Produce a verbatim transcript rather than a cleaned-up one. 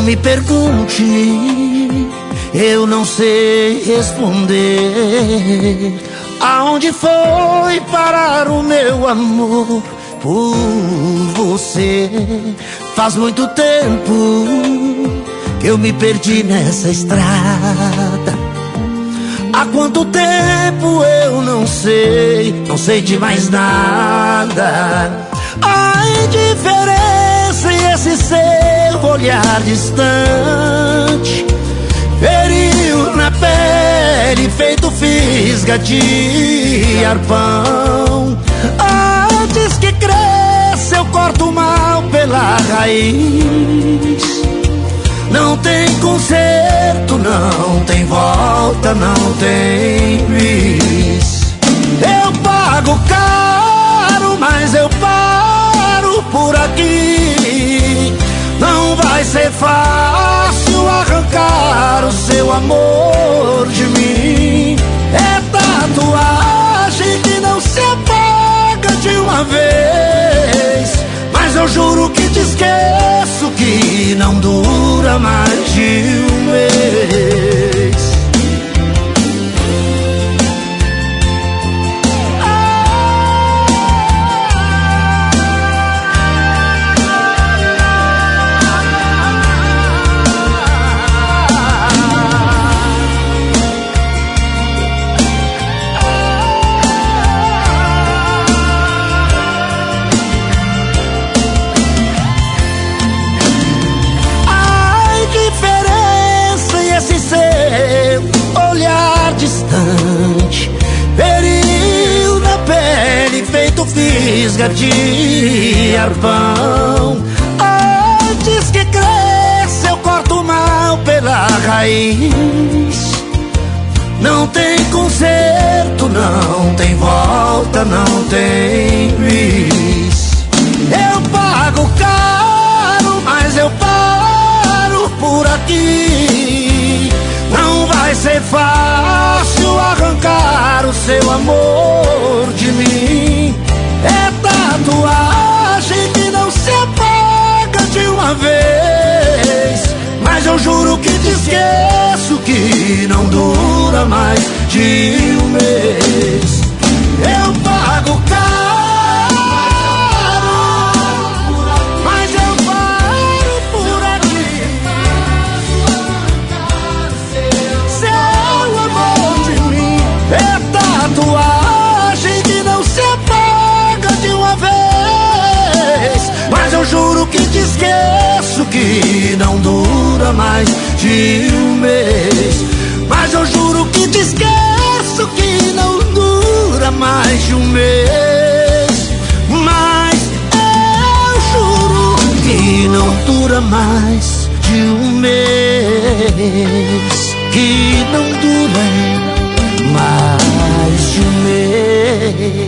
me pergunte, eu não sei responder. Aonde foi parar o meu amor por você? Faz muito tempo que eu me perdi nessa estrada. Há quanto tempo eu não sei, não sei de mais nada. A indiferença e esse seu olhar distante, feriu na pele feito fisga de arpão. Antes que cresça eu corto mal pela raiz. Não tem conserto, não tem volta, não tem bis. Eu pago caro, mas eu paro por aqui. Não vai ser fácil arrancar o seu amor de mim. É tatuagem que não se apaga de uma vez, mas eu juro que te esqueço, que não dura mais de um mês. Feriu na pele feito fisga de arpão. Antes que cresça eu corto mal pela raiz. Não tem conserto, não tem volta, não tem bis. Eu pago caro, mas eu paro por aqui. Não vai ser fácil arrancar o seu amor de mim. É tatuagem que não se apaga de uma vez, mas eu juro que te esqueço, que não dura mais de um mês. Eu pago caro, mas eu paro por aqui. Seu amor de mim é tatuagem que não se apaga de uma vez, mas eu juro que te esqueço, que não dura mais de um mês. Mas eu juro que te esqueço, que não dura mais de um mês. Mas eu juro que não dura mais de um mês. Que não dura mais de um mês.